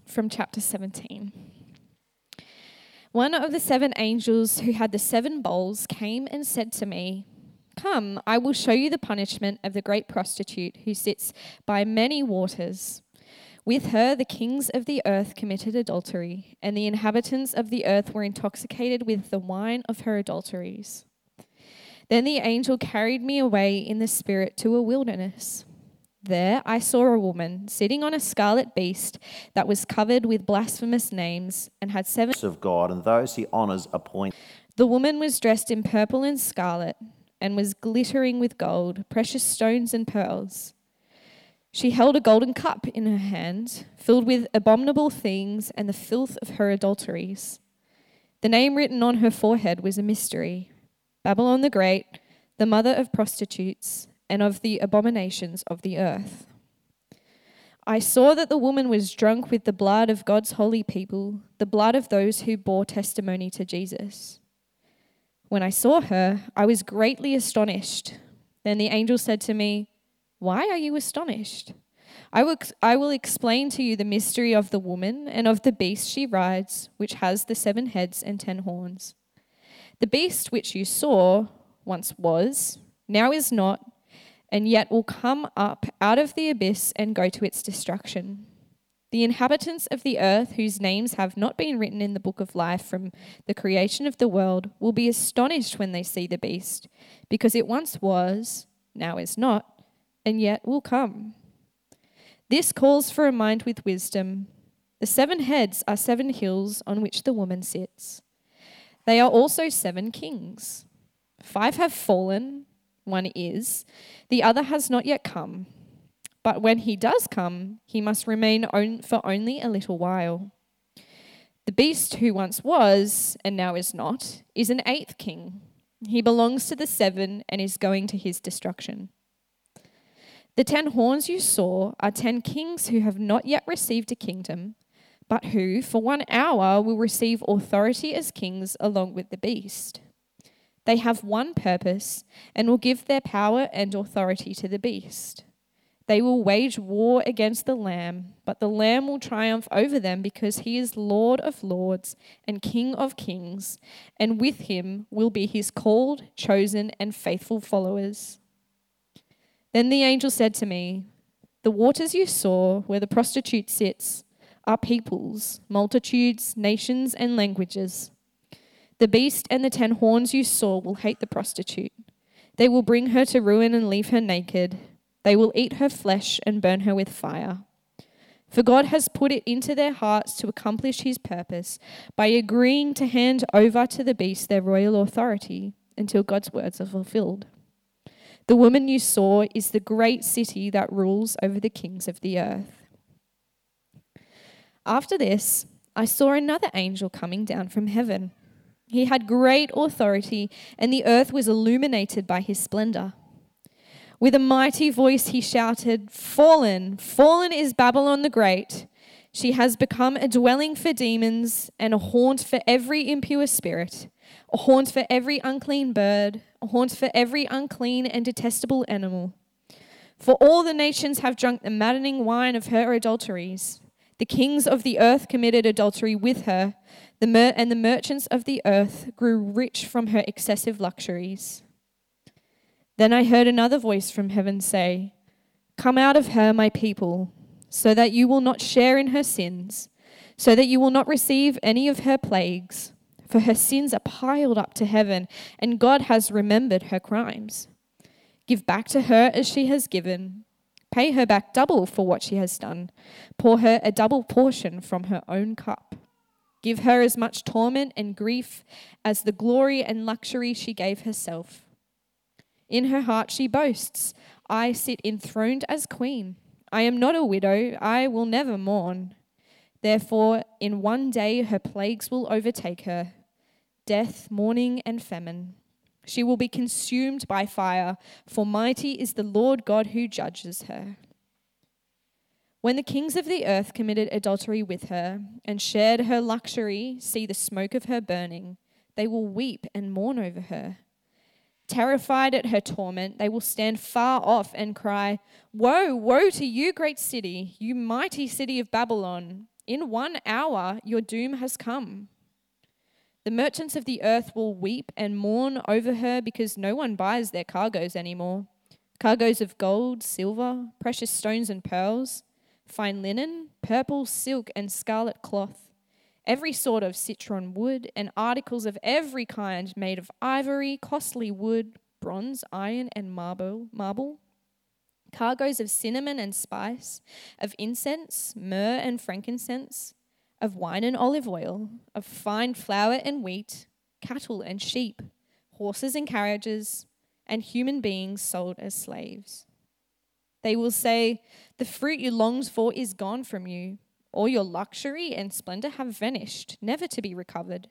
from chapter 17. One of the 7 angels who had the 7 bowls came and said to me, "Come, I will show you the punishment of the great prostitute who sits by many waters. With her the kings of the earth committed adultery, and the inhabitants of the earth were intoxicated with the wine of her adulteries." Then the angel carried me away in the spirit to a wilderness. There I saw a woman sitting on a scarlet beast that was covered with blasphemous names and had 7 of God, and those he honours appoint. The woman was dressed in purple and scarlet and was glittering with gold, precious stones and pearls. She held a golden cup in her hand, filled with abominable things and the filth of her adulteries. The name written on her forehead was a mystery: Babylon the Great, the mother of prostitutes and of the abominations of the earth. I saw that the woman was drunk with the blood of God's holy people, the blood of those who bore testimony to Jesus. When I saw her, I was greatly astonished. Then the angel said to me, "Why are you astonished? I will explain to you the mystery of the woman and of the beast she rides, which has the 7 heads and 10 horns. The beast which you saw once was, now is not, and yet will come up out of the abyss and go to its destruction. The inhabitants of the earth, whose names have not been written in the book of life from the creation of the world, will be astonished when they see the beast, because it once was, now is not, and yet will come. This calls for a mind with wisdom. The 7 heads are 7 hills on which the woman sits. They are also 7 kings. 5 have fallen, 1 is, the other has not yet come. But when he does come, he must remain for only a little while. The beast who once was, and now is not, is an 8th king. He belongs to the 7 and is going to his destruction. The 10 horns you saw are 10 kings who have not yet received a kingdom, but who, for 1 hour, will receive authority as kings along with the beast. They have one purpose and will give their power and authority to the beast. They will wage war against the Lamb, but the Lamb will triumph over them because he is Lord of lords and King of kings, and with him will be his called, chosen, and faithful followers. Then the angel said to me, "The waters you saw where the prostitute sits are peoples, multitudes, nations, and languages. The beast and the 10 horns you saw will hate the prostitute. They will bring her to ruin and leave her naked. They will eat her flesh and burn her with fire. For God has put it into their hearts to accomplish his purpose by agreeing to hand over to the beast their royal authority until God's words are fulfilled. The woman you saw is the great city that rules over the kings of the earth." After this, I saw another angel coming down from heaven. He had great authority, and the earth was illuminated by his splendor. With a mighty voice he shouted, "Fallen, fallen is Babylon the Great. She has become a dwelling for demons and a haunt for every impure spirit, a haunt for every unclean bird, a haunt for every unclean and detestable animal. For all the nations have drunk the maddening wine of her adulteries. The kings of the earth committed adultery with her, and the merchants of the earth grew rich from her excessive luxuries." Then I heard another voice from heaven say, "Come out of her, my people, so that you will not share in her sins, so that you will not receive any of her plagues. For her sins are piled up to heaven, and God has remembered her crimes. Give back to her as she has given. Pay her back double for what she has done. Pour her a double portion from her own cup. Give her as much torment and grief as the glory and luxury she gave herself. In her heart she boasts, 'I sit enthroned as queen. I am not a widow. I will never mourn.' Therefore, in one day her plagues will overtake her, death, mourning, and famine. She will be consumed by fire, for mighty is the Lord God who judges her." When the kings of the earth committed adultery with her and shared her luxury, see the smoke of her burning, they will weep and mourn over her. Terrified at her torment, they will stand far off and cry, "Woe, woe to you, great city, you mighty city of Babylon! In 1 hour your doom has come. The merchants of the earth will weep and mourn over her because no one buys their cargoes anymore. Cargoes of gold, silver, precious stones and pearls, fine linen, purple silk and scarlet cloth, every sort of citron wood, and articles of every kind made of ivory, costly wood, bronze, iron, and marble. Cargoes of cinnamon and spice, of incense, myrrh and frankincense, of wine and olive oil, of fine flour and wheat, cattle and sheep, horses and carriages, and human beings sold as slaves. They will say, "The fruit you longed for is gone from you. All your luxury and splendor have vanished, never to be recovered."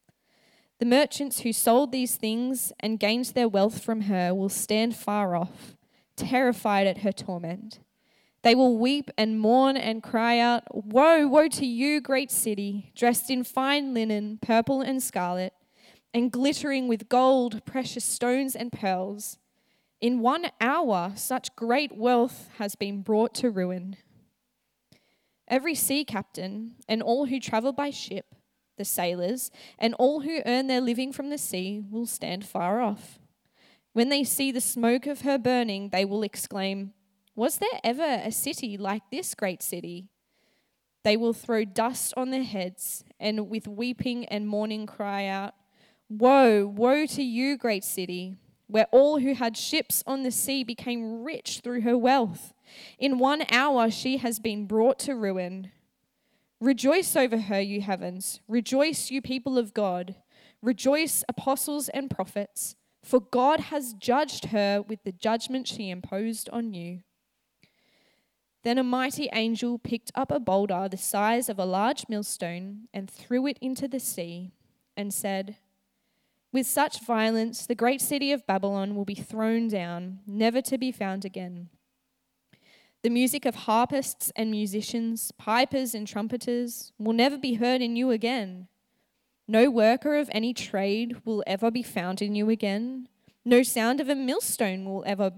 The merchants who sold these things and gained their wealth from her will stand far off, terrified at her torment. They will weep and mourn and cry out, "Woe, woe to you, great city, dressed in fine linen, purple and scarlet, and glittering with gold, precious stones and pearls. In 1 hour such great wealth has been brought to ruin." Every sea captain and all who travel by ship, the sailors, and all who earn their living from the sea will stand far off. When they see the smoke of her burning, they will exclaim, "Was there ever a city like this great city?" They will throw dust on their heads and with weeping and mourning cry out, "Woe, woe to you, great city, where all who had ships on the sea became rich through her wealth. In 1 hour she has been brought to ruin. Rejoice over her, you heavens. Rejoice, you people of God. Rejoice, apostles and prophets, for God has judged her with the judgment she imposed on you." Then a mighty angel picked up a boulder the size of a large millstone and threw it into the sea and said, "With such violence the great city of Babylon will be thrown down, never to be found again. The music of harpists and musicians, pipers and trumpeters will never be heard in you again. No worker of any trade will ever be found in you again. No sound of a millstone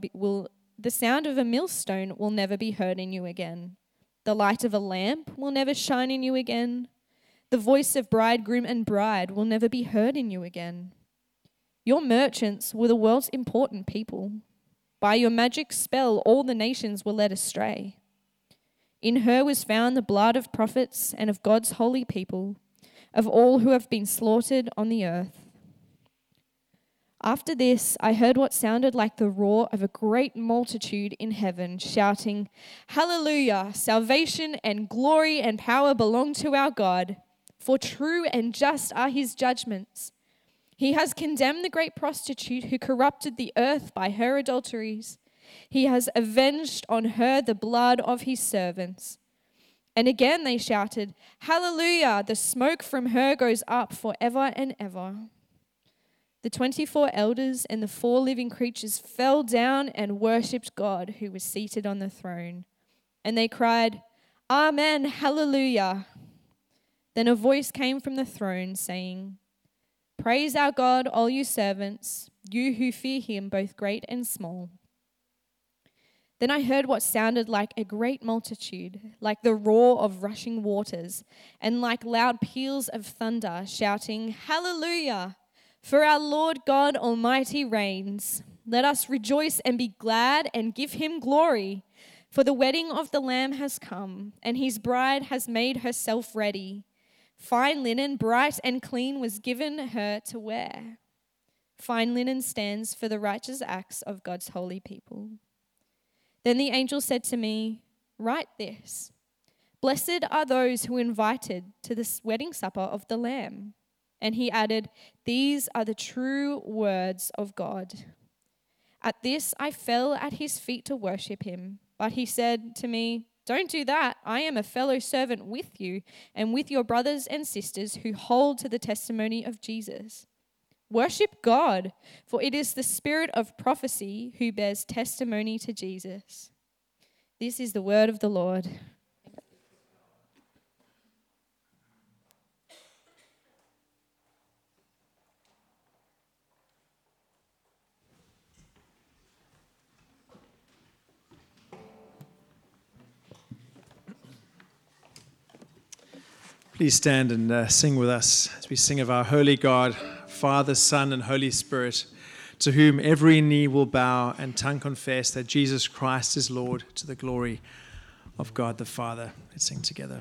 the sound of a millstone will never be heard in you again. The light of a lamp will never shine in you again. The voice of bridegroom and bride will never be heard in you again. Your merchants were the world's important people. By your magic spell, all the nations were led astray. In her was found the blood of prophets and of God's holy people, of all who have been slaughtered on the earth." After this, I heard what sounded like the roar of a great multitude in heaven, shouting, "Hallelujah! Salvation and glory and power belong to our God, for true and just are his judgments. He has condemned the great prostitute who corrupted the earth by her adulteries. He has avenged on her the blood of his servants." And again they shouted, "Hallelujah! The smoke from her goes up forever and ever." The 24 elders and the 4 living creatures fell down and worshipped God who was seated on the throne. And they cried, "Amen, hallelujah." Then a voice came from the throne saying, "Praise our God, all you servants, you who fear him, both great and small." Then I heard what sounded like a great multitude, like the roar of rushing waters, and like loud peals of thunder, shouting, "Hallelujah! For our Lord God Almighty reigns. Let us rejoice and be glad and give him glory. For the wedding of the Lamb has come, and his bride has made herself ready. Fine linen, bright and clean, was given her to wear." Fine linen stands for the righteous acts of God's holy people. Then the angel said to me, "Write this: Blessed are those who are invited to this wedding supper of the Lamb." And he added, "These are the true words of God." At this I fell at his feet to worship him. But he said to me, "Don't do that. I am a fellow servant with you and with your brothers and sisters who hold to the testimony of Jesus. Worship God, for it is the spirit of prophecy who bears testimony to Jesus." This is the word of the Lord. Please stand and sing with us as we sing of our holy God, Father, Son, and Holy Spirit, to whom every knee will bow and tongue confess that Jesus Christ is Lord, to the glory of God the Father. Let's sing together.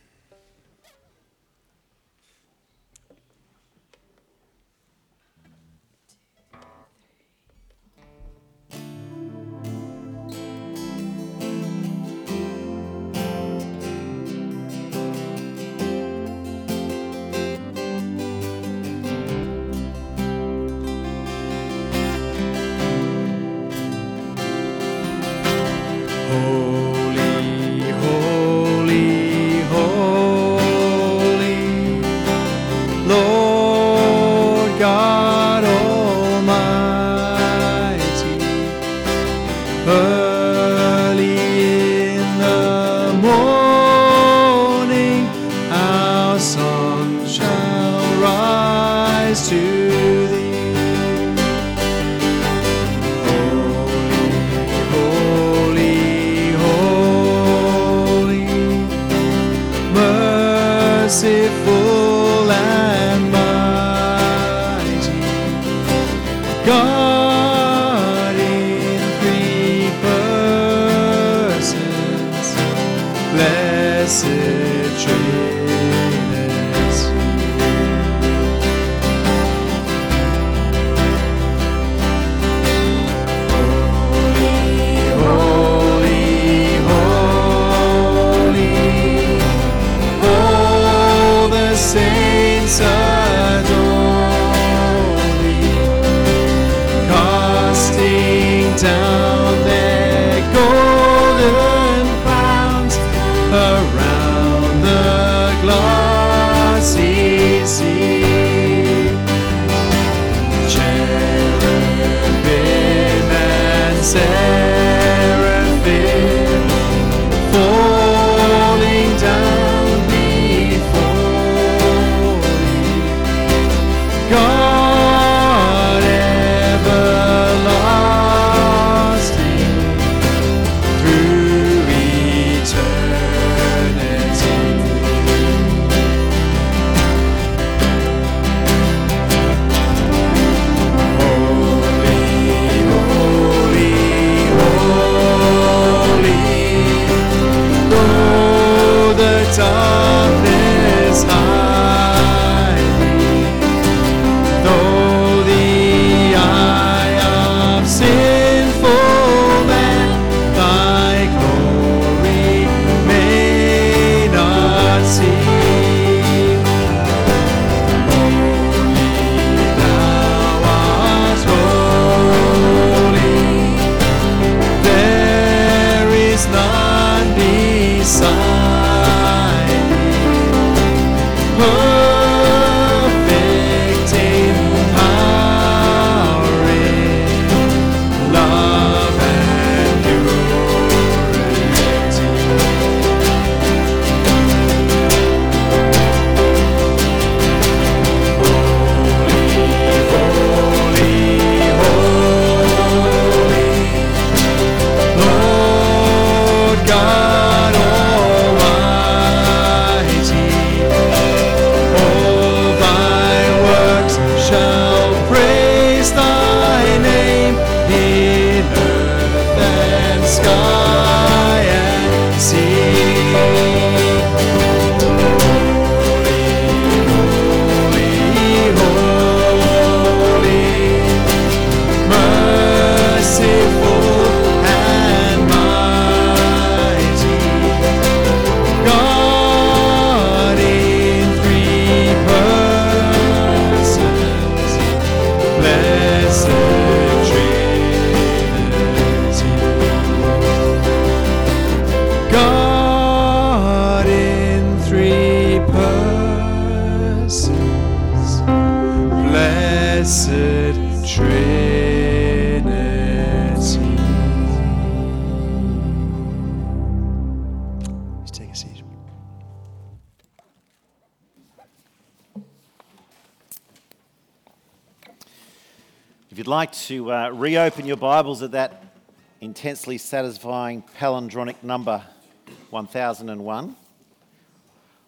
If you'd like to reopen your Bibles at that intensely satisfying palindromic number 1001,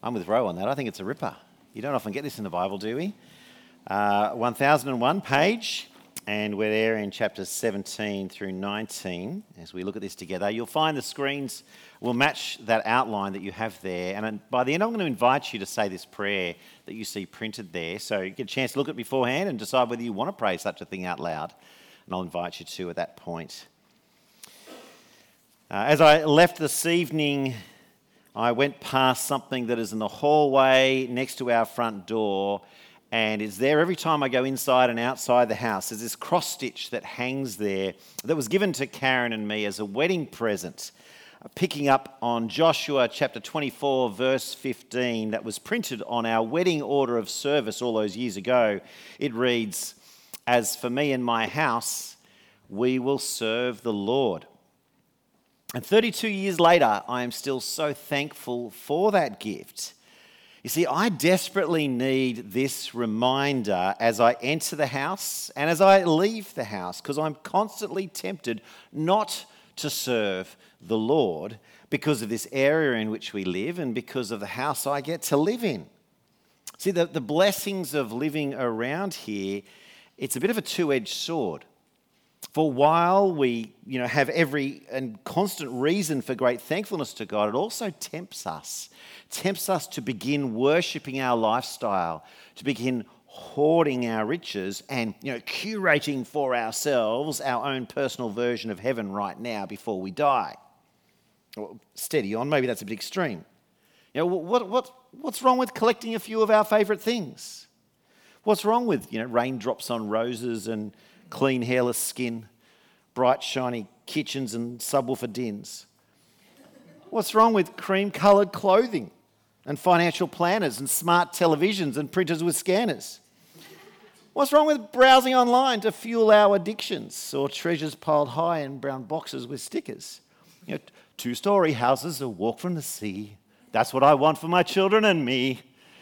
I'm with Ro on that. I think it's a ripper. You don't often get this in the Bible, do we? 1001 page, and we're there in chapters 17 through 19. As we look at this together, you'll find the screens will match that outline that you have there. And by the end, I'm going to invite you to say this prayer that you see printed there. So you get a chance to look at it beforehand and decide whether you want to pray such a thing out loud. And I'll invite you to at that point. As I left this evening, I went past something that is in the hallway next to our front door, and it's there every time I go inside and outside the house. There's this cross stitch that hangs there that was given to Karen and me as a wedding present, picking up on Joshua chapter 24, verse 15, that was printed on our wedding order of service all those years ago. It reads, "As for me and my house, we will serve the Lord." And 32 years later, I am still so thankful for that gift. You see, I desperately need this reminder as I enter the house and as I leave the house, because I'm constantly tempted not to serve the Lord because of this area in which we live and because of the house I get to live in. See, the blessings of living around here, it's a bit of a two-edged sword. For while we, have every and constant reason for great thankfulness to God, it also tempts us to begin worshipping our lifestyle, to begin hoarding our riches and, curating for ourselves our own personal version of heaven right now before we die. Well, steady on, maybe that's a bit extreme. What's wrong with collecting a few of our favourite things? What's wrong with, raindrops on roses and clean hairless skin, bright shiny kitchens and subwoofer dins? What's wrong with cream-coloured clothing and financial planners and smart televisions and printers with scanners? What's wrong with browsing online to fuel our addictions or treasures piled high in brown boxes with stickers? Two-storey houses, a walk from the sea. That's what I want for my children and me.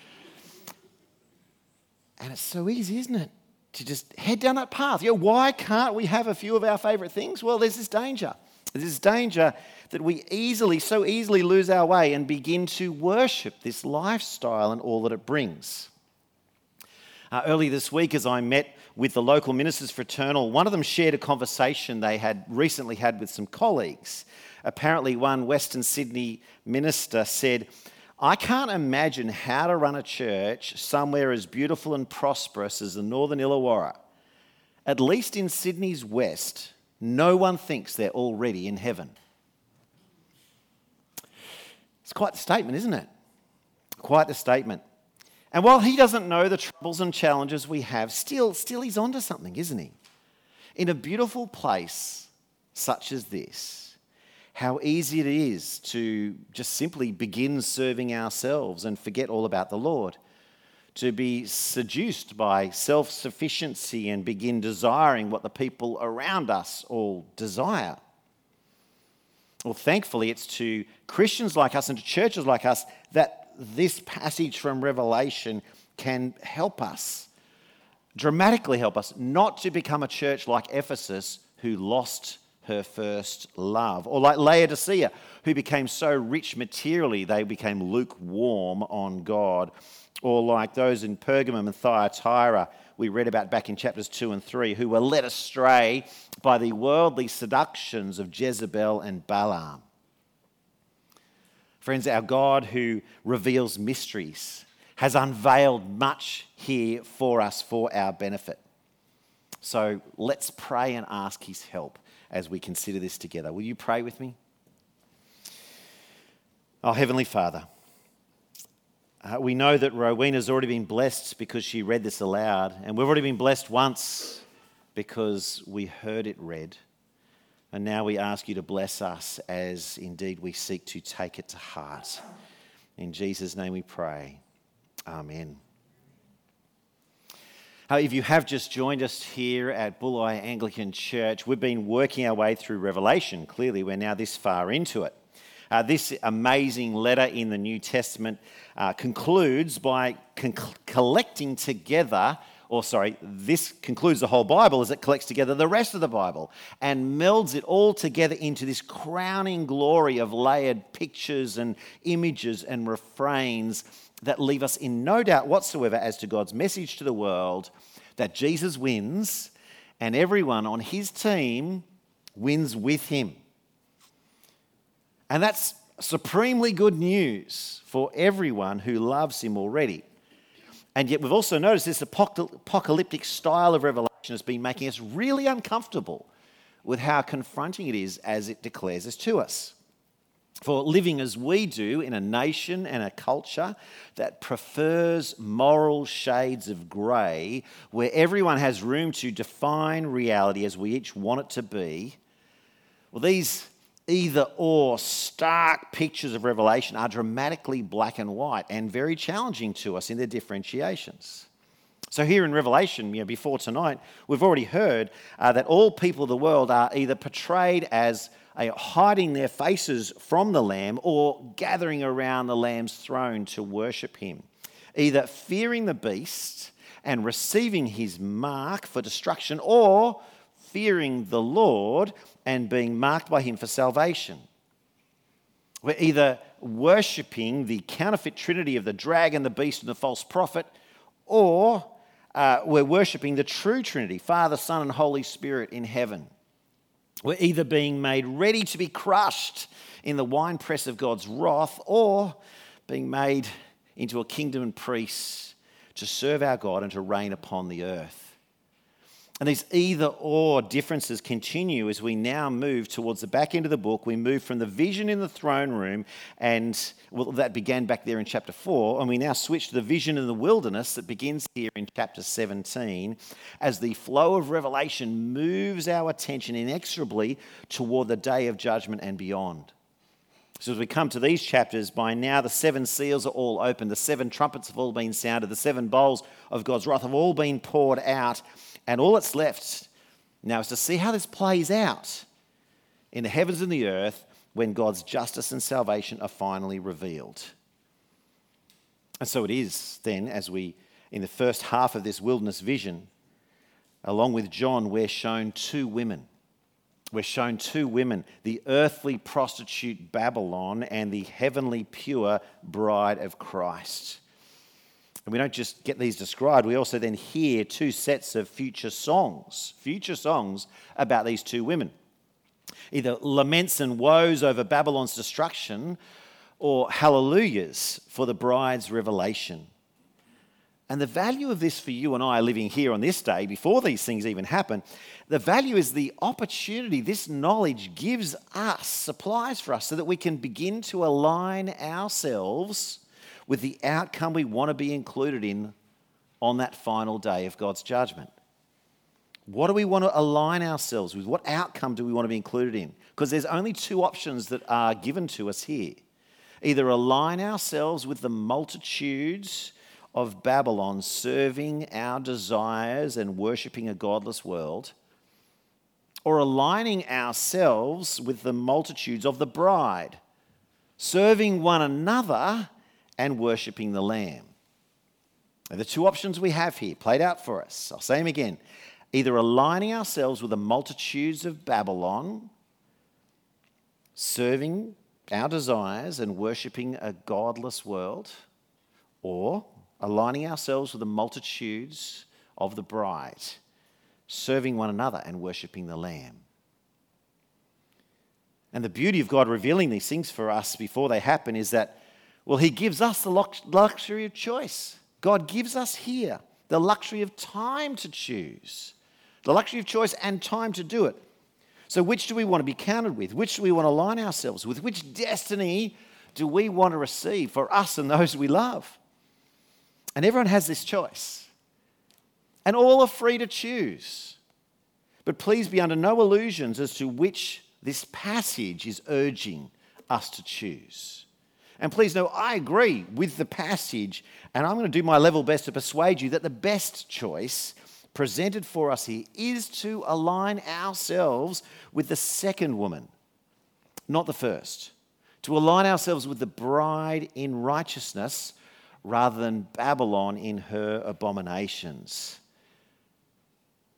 And it's so easy, isn't it, to just head down that path? Why can't we have a few of our favourite things? Well, there's this danger. There's this danger that we so easily lose our way and begin to worship this lifestyle and all that it brings. Earlier this week, as I met with the local ministers fraternal, one of them shared a conversation they had recently had with some colleagues. Apparently, one Western Sydney minister said, "I can't imagine how to run a church somewhere as beautiful and prosperous as the Northern Illawarra. At least in Sydney's west, no one thinks they're already in heaven." It's quite the statement, isn't it? Quite the statement. And while he doesn't know the troubles and challenges we have, still he's onto something, isn't he? In a beautiful place such as this, how easy it is to just simply begin serving ourselves and forget all about the Lord, to be seduced by self-sufficiency and begin desiring what the people around us all desire. Well, thankfully, it's to Christians like us and to churches like us that this passage from Revelation can help us, dramatically help us, not to become a church like Ephesus who lost her first love, or like Laodicea, who became so rich materially they became lukewarm on God, or like those in Pergamum and Thyatira we read about back in chapters 2 and 3, who were led astray by the worldly seductions of Jezebel and Balaam. Friends, our God who reveals mysteries has unveiled much here for us for our benefit. So let's pray and ask his help as we consider this together. Will you pray with me? Oh, Heavenly Father, we know that Rowena's already been blessed because she read this aloud, and we've already been blessed once because we heard it read. And now we ask you to bless us as indeed we seek to take it to heart. In Jesus' name we pray. Amen. If you have just joined us here at Bulli Anglican Church, we've been working our way through Revelation. Clearly, we're now this far into it. This amazing letter in the New Testament concludes by collecting together this concludes the whole Bible as it collects together the rest of the Bible and melds it all together into this crowning glory of layered pictures and images and refrains that leave us in no doubt whatsoever as to God's message to the world that Jesus wins and everyone on his team wins with him. And that's supremely good news for everyone who loves him already. And yet we've also noticed this apocalyptic style of revelation has been making us really uncomfortable with how confronting it is as it declares this to us. For living as we do in a nation and a culture that prefers moral shades of grey, where everyone has room to define reality as we each want it to be, well, these either-or stark pictures of Revelation are dramatically black and white and very challenging to us in their differentiations. So here in Revelation, before tonight, we've already heard that all people of the world are either portrayed as hiding their faces from the Lamb or gathering around the Lamb's throne to worship him, either fearing the beast and receiving his mark for destruction or fearing the Lord and being marked by him for salvation. We're either worshipping the counterfeit trinity of the dragon, the beast, and the false prophet, or we're worshipping the true Trinity, Father, Son, and Holy Spirit in heaven. We're either being made ready to be crushed in the winepress of God's wrath or being made into a kingdom and priests to serve our God and to reign upon the earth. And these either-or differences continue as we now move towards the back end of the book. We move from the vision in the throne room, and that began back there in chapter 4, and we now switch to the vision in the wilderness that begins here in chapter 17, as the flow of revelation moves our attention inexorably toward the day of judgment and beyond. So as we come to these chapters, by now the 7 seals are all open, the 7 trumpets have all been sounded, the 7 bowls of God's wrath have all been poured out, and all that's left now is to see how this plays out in the heavens and the earth when God's justice and salvation are finally revealed. And so it is then, as we, in the first half of this wilderness vision, along with John, we're shown 2 women. We're shown 2 women, the earthly prostitute Babylon and the heavenly pure bride of Christ. And we don't just get these described, we also then hear 2 sets of future songs about these 2 women. Either laments and woes over Babylon's destruction or hallelujahs for the bride's revelation. And the value of this for you and I living here on this day, before these things even happen, the value is the opportunity this knowledge gives us, supplies for us, so that we can begin to align ourselves with the outcome we want to be included in on that final day of God's judgment. What do we want to align ourselves with? What outcome do we want to be included in? Because there's only 2 options that are given to us here. Either align ourselves with the multitudes of Babylon serving our desires and worshipping a godless world, or aligning ourselves with the multitudes of the bride, serving one another and worshipping the Lamb. Now, the 2 options we have here played out for us. I'll say them again. Either aligning ourselves with the multitudes of Babylon, serving our desires and worshipping a godless world, or aligning ourselves with the multitudes of the bride, serving one another and worshipping the Lamb. And the beauty of God revealing these things for us before they happen is that, well, he gives us the luxury of choice. God gives us here the luxury of time to choose, the luxury of choice and time to do it. So which do we want to be counted with? Which do we want to align ourselves with? Which destiny do we want to receive for us and those we love? And everyone has this choice. And all are free to choose. But please be under no illusions as to which this passage is urging us to choose. And please know, I agree with the passage, and I'm going to do my level best to persuade you that the best choice presented for us here is to align ourselves with the second woman, not the first. To align ourselves with the bride in righteousness rather than Babylon in her abominations.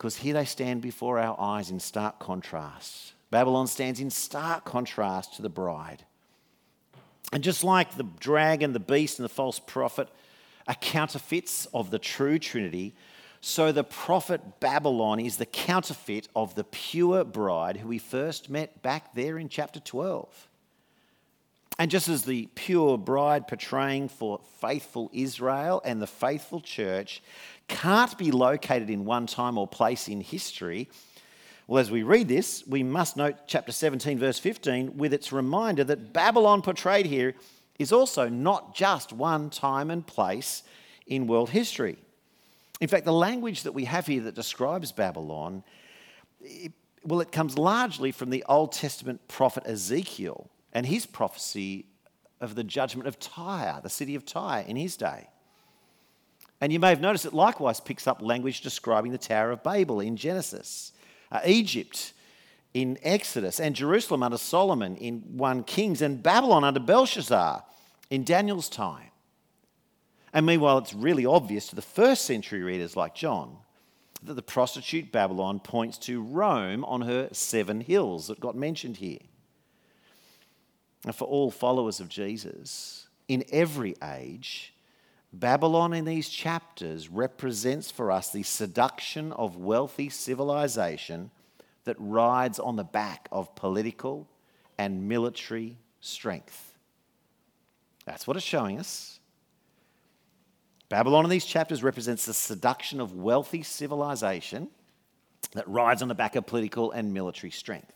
Because here they stand before our eyes in stark contrast. Babylon stands in stark contrast to the bride. And just like the dragon, the beast, and the false prophet are counterfeits of the true Trinity, so the prophet Babylon is the counterfeit of the pure bride who we first met back there in chapter 12. And just as the pure bride portraying for faithful Israel and the faithful church can't be located in one time or place in history, well, as we read this, we must note chapter 17, verse 15, with its reminder that Babylon portrayed here is also not just one time and place in world history. In fact, the language that we have here that describes Babylon, it comes largely from the Old Testament prophet Ezekiel and his prophecy of the judgment of Tyre, the city of Tyre in his day. And you may have noticed it likewise picks up language describing the Tower of Babel in Genesis, Egypt in Exodus, and Jerusalem under Solomon in 1 Kings, and Babylon under Belshazzar in Daniel's time. And meanwhile, it's really obvious to the first century readers like John that the prostitute Babylon points to Rome on her 7 hills that got mentioned here. And for all followers of Jesus, in every age, Babylon in these chapters represents for us the seduction of wealthy civilization that rides on the back of political and military strength. That's what it's showing us. Babylon in these chapters represents the seduction of wealthy civilization that rides on the back of political and military strength.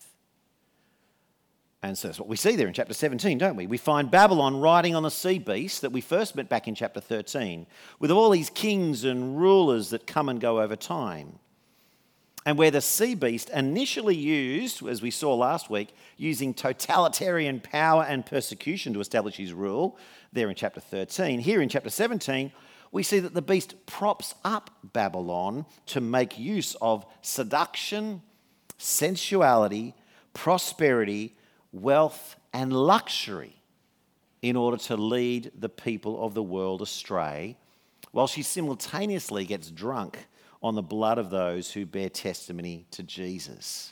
And so that's what we see there in chapter 17, don't we? We find Babylon riding on the sea beast that we first met back in chapter 13, with all these kings and rulers that come and go over time. And where the sea beast initially used, as we saw last week, using totalitarian power and persecution to establish his rule, there in chapter 13, here in chapter 17, we see that the beast props up Babylon to make use of seduction, sensuality, prosperity, wealth, and luxury in order to lead the people of the world astray, while she simultaneously gets drunk on the blood of those who bear testimony to Jesus.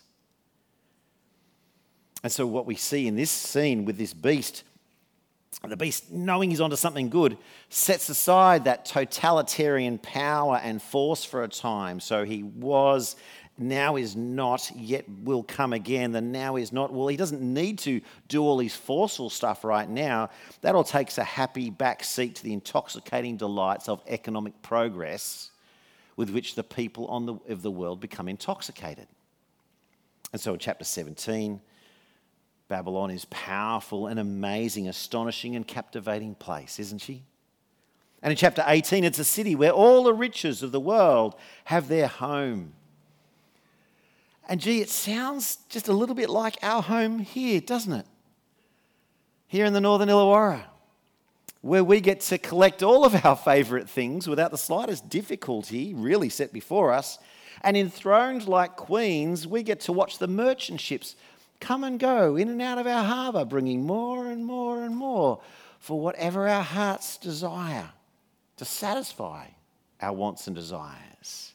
And so what we see in this scene with this beast, the beast, knowing he's onto something good, sets aside that totalitarian power and force for a time. So he was, now is not, yet will come again. The now is not. Well, he doesn't need to do all his forceful stuff right now. That all takes a happy back seat to the intoxicating delights of economic progress with which the people of the world become intoxicated. And so in chapter 17, Babylon is powerful and amazing, astonishing and captivating place, isn't she? And in chapter 18, it's a city where all the riches of the world have their home. And gee, it sounds just a little bit like our home here, doesn't it? Here in the Northern Illawarra, where we get to collect all of our favourite things without the slightest difficulty really set before us. And enthroned like queens, we get to watch the merchant ships come and go in and out of our harbour, bringing more and more and more for whatever our hearts desire, to satisfy our wants and desires.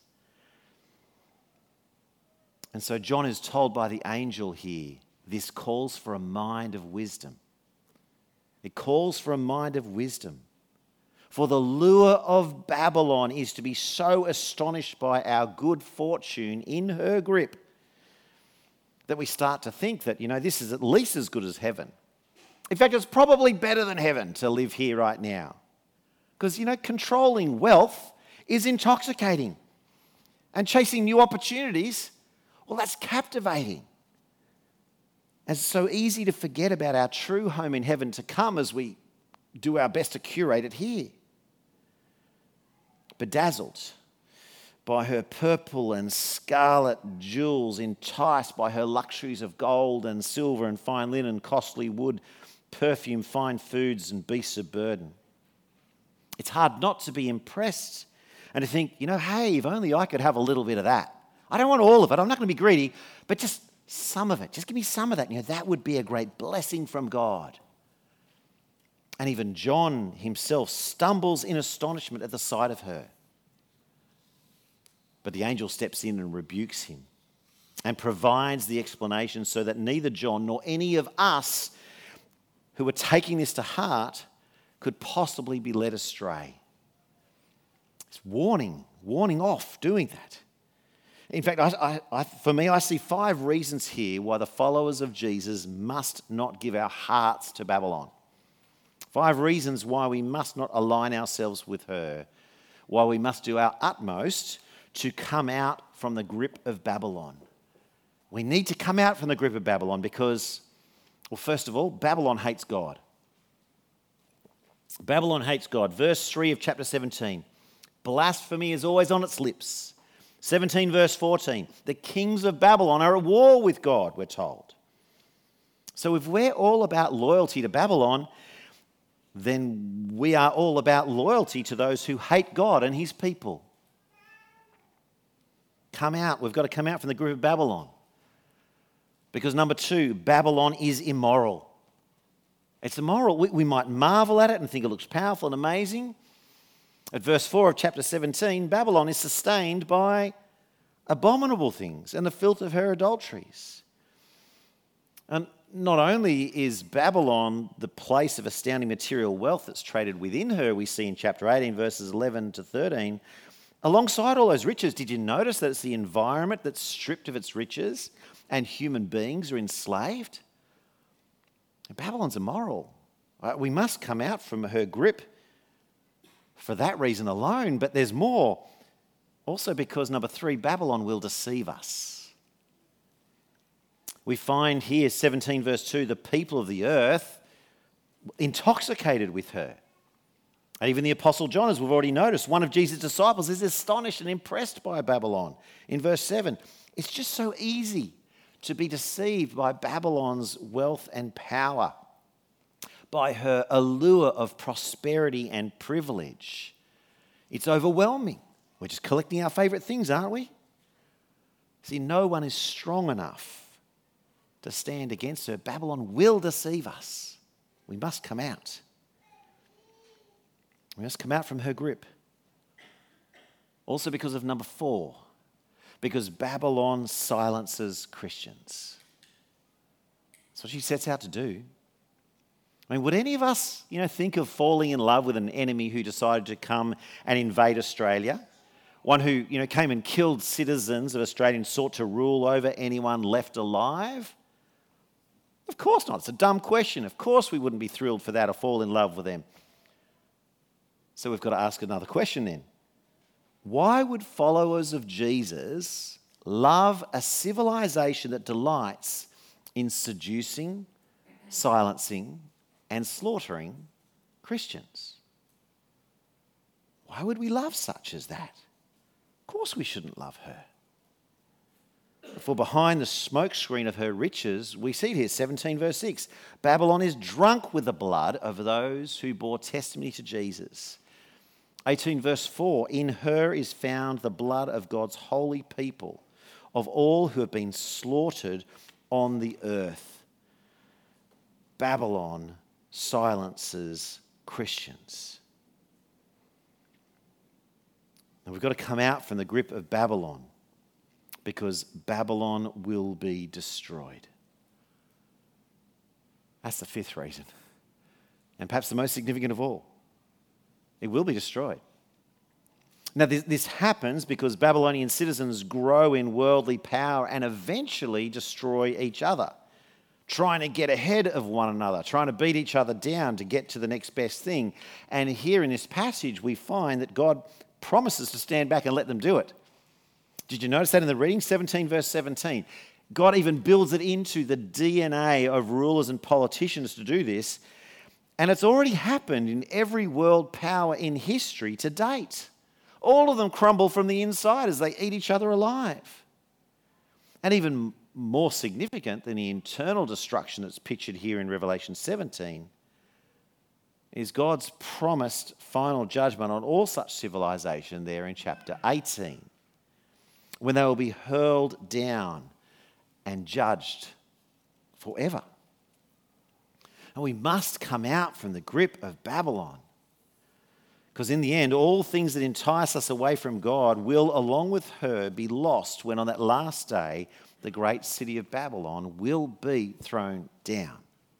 And so John is told by the angel here, this calls for a mind of wisdom. It calls for a mind of wisdom. For the lure of Babylon is to be so astonished by our good fortune in her grip that we start to think that, this is at least as good as heaven. In fact, it's probably better than heaven to live here right now. Because, controlling wealth is intoxicating. And chasing new opportunities, well, that's captivating. And it's so easy to forget about our true home in heaven to come as we do our best to curate it here. Bedazzled by her purple and scarlet jewels, enticed by her luxuries of gold and silver and fine linen, costly wood, perfume, fine foods, and beasts of burden. It's hard not to be impressed and to think, hey, if only I could have a little bit of that. I don't want all of it. I'm not going to be greedy, but just some of it. Just give me some of that. That would be a great blessing from God. And even John himself stumbles in astonishment at the sight of her. But the angel steps in and rebukes him and provides the explanation so that neither John nor any of us who are taking this to heart could possibly be led astray. It's warning off doing that. In fact, for me, I see 5 reasons here why the followers of Jesus must not give our hearts to Babylon. 5 reasons why we must not align ourselves with her, why we must do our utmost to come out from the grip of Babylon. We need to come out from the grip of Babylon because, well, first of all, Babylon hates God. Babylon hates God. Verse 3 of chapter 17. Blasphemy is always on its lips. 17 verse 14. The kings of Babylon are at war with God, we're told. So if we're all about loyalty to Babylon, then we are all about loyalty to those who hate God and his people. Come out. We've got to come out from the grip of Babylon. Because number 2, Babylon is immoral. It's immoral. We might marvel at it and think it looks powerful and amazing. At verse 4 of chapter 17, Babylon is sustained by abominable things and the filth of her adulteries. And not only is Babylon the place of astounding material wealth that's traded within her, we see in chapter 18, verses 11 to 13, alongside all those riches, did you notice that it's the environment that's stripped of its riches and human beings are enslaved? Babylon's immoral. We must come out from her grip for that reason alone, but there's more. Also because, number 3, Babylon will deceive us. We find here, 17 verse 2, the people of the earth intoxicated with her. And even the Apostle John, as we've already noticed, one of Jesus' disciples, is astonished and impressed by Babylon. In verse 7, it's just so easy to be deceived by Babylon's wealth and power, by her allure of prosperity and privilege. It's overwhelming. We're just collecting our favourite things, aren't we? See, no one is strong enough to stand against her. Babylon will deceive us. We must come out. We must come out from her grip. Also because of number 4, because Babylon silences Christians. That's what she sets out to do. I mean, would any of us, think of falling in love with an enemy who decided to come and invade Australia? One who, came and killed citizens of Australia and sought to rule over anyone left alive? Of course not. It's a dumb question. Of course we wouldn't be thrilled for that or fall in love with them. So we've got to ask another question then. Why would followers of Jesus love a civilization that delights in seducing, silencing, and slaughtering Christians? Why would we love such as that? Of course we shouldn't love her. For behind the smokescreen of her riches, we see it here, 17 verse 6, Babylon is drunk with the blood of those who bore testimony to Jesus. 18 verse 4, in her is found the blood of God's holy people, of all who have been slaughtered on the earth. Babylon silences Christians. And we've got to come out from the grip of Babylon because Babylon will be destroyed. That's the 5th reason, and perhaps the most significant of all. It will be destroyed. Now, this happens because Babylonian citizens grow in worldly power and eventually destroy each other, trying to get ahead of one another, trying to beat each other down to get to the next best thing. And here in this passage, we find that God promises to stand back and let them do it. Did you notice that in the reading? 17 verse 17. God even builds it into the DNA of rulers and politicians to do this. And it's already happened in every world power in history to date. All of them crumble from the inside as they eat each other alive. And even more significant than the internal destruction that's pictured here in Revelation 17 is God's promised final judgment on all such civilization there in chapter 18, when they will be hurled down and judged forever. And we must come out from the grip of Babylon. Because in the end, all things that entice us away from God will, along with her, be lost when on that last day, the great city of Babylon will be thrown down.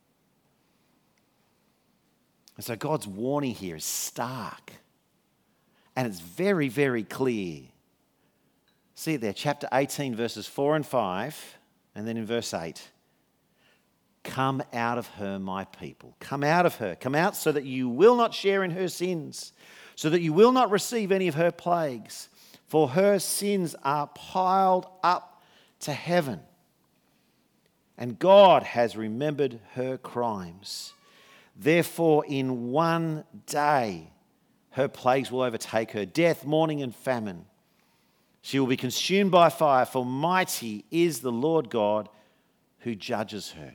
And so God's warning here is stark. And it's very, very clear. See it there, chapter 18, verses 4 and 5, and then in verse 8. Come out of her, my people. Come out of her. Come out so that you will not share in her sins, so that you will not receive any of her plagues. For her sins are piled up to heaven, and God has remembered her crimes. Therefore, in one day, her plagues will overtake her, death, mourning, and famine. She will be consumed by fire, for mighty is the Lord God who judges her.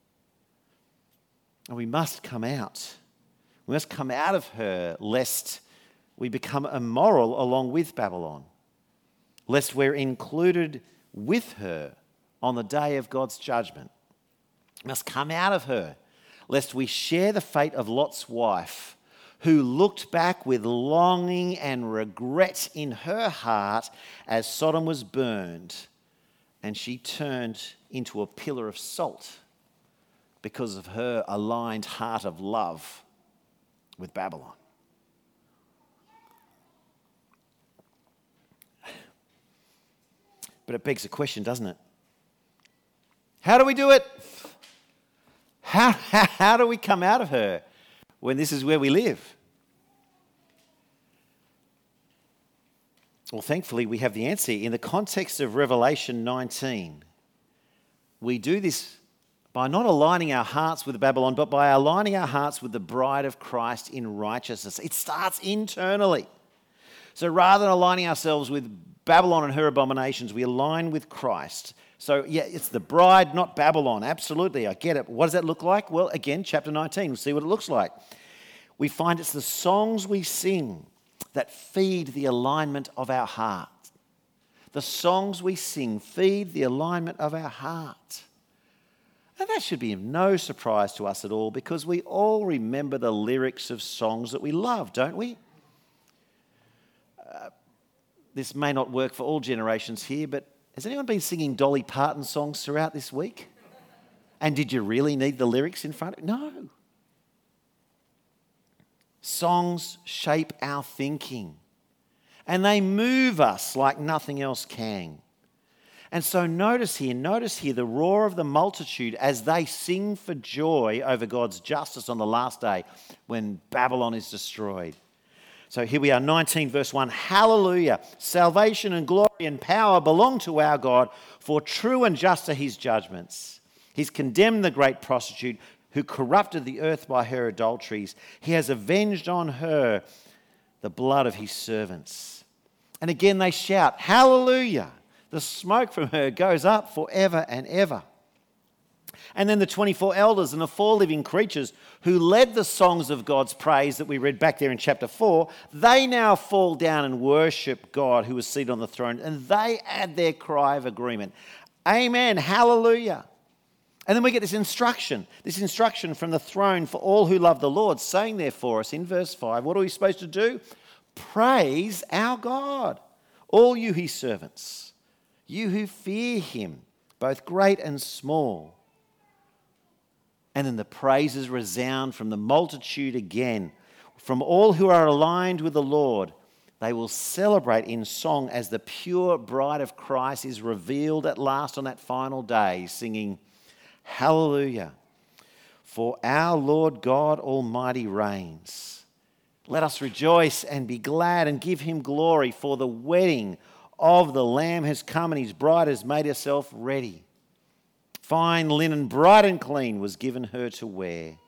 And we must come out. We must come out of her, lest we become immoral along with Babylon, lest we're included with her on the day of God's judgment. We must come out of her, lest we share the fate of Lot's wife, who looked back with longing and regret in her heart as Sodom was burned, and she turned into a pillar of salt because of her aligned heart of love with Babylon. But it begs a question, doesn't it? How do we do it? How do we come out of her when this is where we live? Well, thankfully, we have the answer. In the context of Revelation 19, we do this by not aligning our hearts with Babylon, but by aligning our hearts with the bride of Christ in righteousness. It starts internally. So rather than aligning ourselves with Babylon and her abominations, we align with Christ. So, yeah, it's the bride, not Babylon. Absolutely, I get it. What does that look like? Well, again, chapter 19, we'll see what it looks like. We find it's the songs we sing that feed the alignment of our heart. The songs we sing feed the alignment of our heart. And that should be no surprise to us at all, because we all remember the lyrics of songs that we love, don't we? This may not work for all generations here, but has anyone been singing Dolly Parton songs throughout this week? And did you really need the lyrics in front of you? No. Songs shape our thinking, and they move us like nothing else can. And so notice here the roar of the multitude as they sing for joy over God's justice on the last day when Babylon is destroyed. So here we are, 19 verse 1. Hallelujah! Salvation and glory and power belong to our God, for true and just are his judgments. He's condemned the great prostitute who corrupted the earth by her adulteries. He has avenged on her the blood of his servants. And again they shout, hallelujah! The smoke from her goes up forever and ever. And then the 24 elders and the 4 living creatures who led the songs of God's praise that we read back there in chapter 4, they now fall down and worship God who is seated on the throne, and they add their cry of agreement. Amen, hallelujah. And then we get this instruction from the throne for all who love the Lord, saying there for us in verse 5, what are we supposed to do? Praise our God, all you his servants, you who fear him, both great and small. And then the praises resound from the multitude again. From all who are aligned with the Lord, they will celebrate in song as the pure bride of Christ is revealed at last on that final day, singing, hallelujah, for our Lord God Almighty reigns. Let us rejoice and be glad and give him glory, for the wedding of the Lamb has come and his bride has made herself ready. Fine linen, bright and clean, was given her to wear.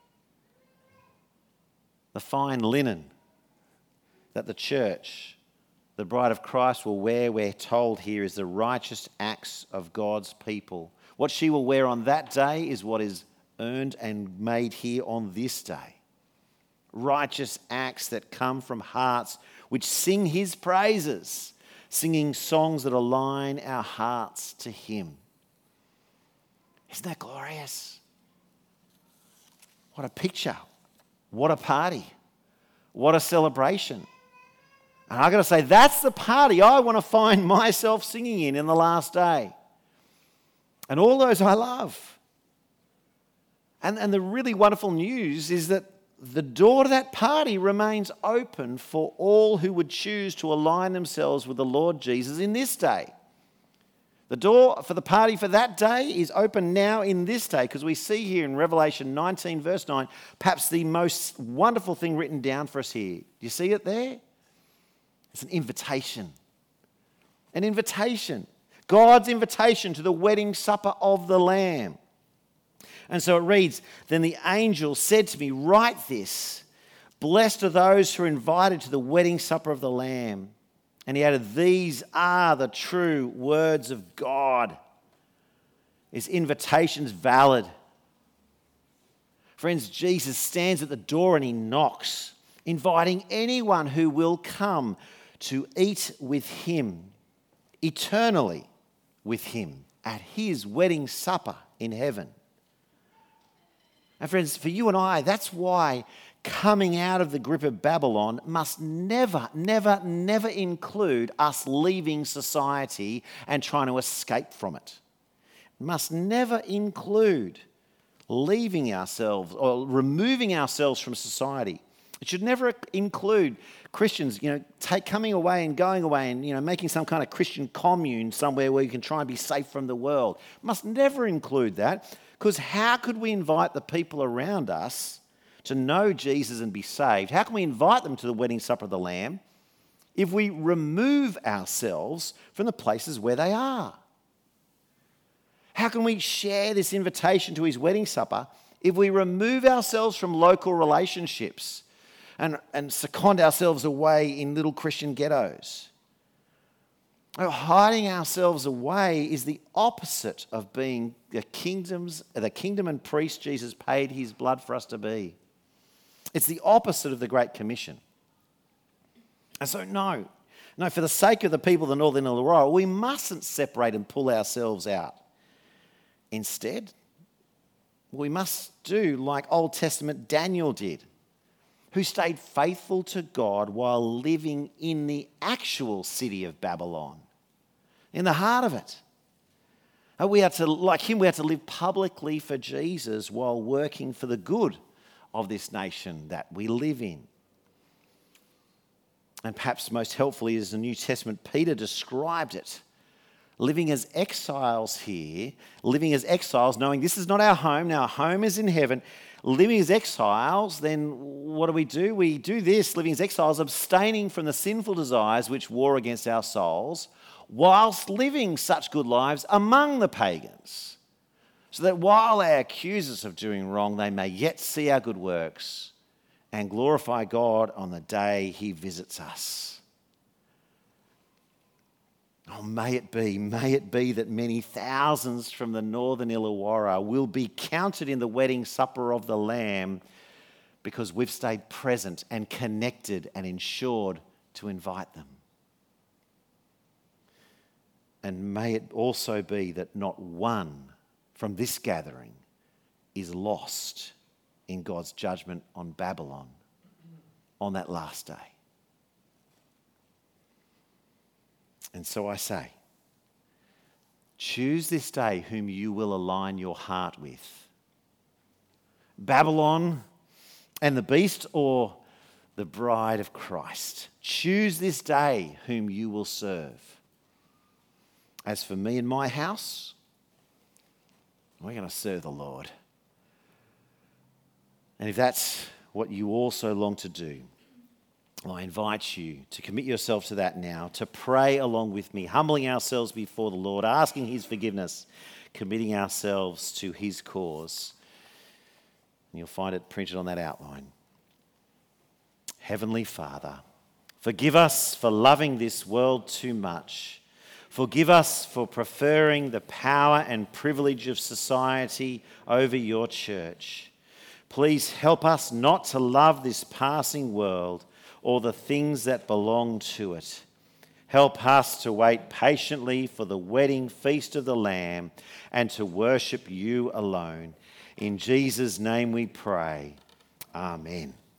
The fine linen that the church, the bride of Christ, will wear, we're told here, is the righteous acts of God's people. What she will wear on that day is what is earned and made here on this day. Righteous acts that come from hearts which sing his praises, singing songs that align our hearts to him. Isn't that glorious? What a picture. What a party. What a celebration. And I've got to say, that's the party I want to find myself singing in the last day. And all those I love. And the really wonderful news is that the door to that party remains open for all who would choose to align themselves with the Lord Jesus in this day. The door for the party for that day is open now in this day, because we see here in Revelation 19 verse 9, perhaps the most wonderful thing written down for us here. Do you see it there? It's an invitation. An invitation. God's invitation to the wedding supper of the Lamb. And so it reads, "Then the angel said to me, write this, blessed are those who are invited to the wedding supper of the Lamb." And he added, "These are the true words of God." His invitation's valid. Friends, Jesus stands at the door and he knocks, inviting anyone who will come to eat with him, eternally with him, at his wedding supper in heaven. And friends, for you and I, that's why coming out of the grip of Babylon must never, never, never include us leaving society and trying to escape from it. It must never include leaving ourselves or removing ourselves from society. It should never include Christians, coming away and going away and, making some kind of Christian commune somewhere where you can try and be safe from the world. It must never include that, because how could we invite the people around us to know Jesus and be saved? How can we invite them to the wedding supper of the Lamb if we remove ourselves from the places where they are? How can we share this invitation to his wedding supper if we remove ourselves from local relationships and second ourselves away in little Christian ghettos? Hiding ourselves away is the opposite of being the kingdom and priest Jesus paid his blood for us to be. It's the opposite of the Great Commission. And so no, for the sake of the people of the Northern Illawarra, we mustn't separate and pull ourselves out. Instead, we must do like Old Testament Daniel did, who stayed faithful to God while living in the actual city of Babylon, in the heart of it. And we are to live publicly for Jesus while working for the good of this nation that we live in. And perhaps most helpfully, as the New Testament Peter described it, living as exiles here, living as exiles, knowing this is not our home, now our home is in heaven. Living as exiles, then what do? We do this, living as exiles, abstaining from the sinful desires which war against our souls, whilst living such good lives among the pagans, so that while they accuse us of doing wrong, they may yet see our good works and glorify God on the day he visits us. Oh, may it be that many thousands from the Northern Illawarra will be counted in the wedding supper of the Lamb because we've stayed present and connected and ensured to invite them. And may it also be that not one from this gathering is lost in God's judgment on Babylon on that last day. And so I say, choose this day whom you will align your heart with. Babylon and the beast, or the bride of Christ. Choose this day whom you will serve. As for me and my house, we're going to serve the Lord. And if that's what you also long to do, I invite you to commit yourself to that now, to pray along with me, humbling ourselves before the Lord, asking his forgiveness, committing ourselves to his cause. And you'll find it printed on that outline. Heavenly Father, forgive us for loving this world too much. Forgive us for preferring the power and privilege of society over your church. Please help us not to love this passing world or the things that belong to it. Help us to wait patiently for the wedding feast of the Lamb and to worship you alone. In Jesus' name we pray. Amen.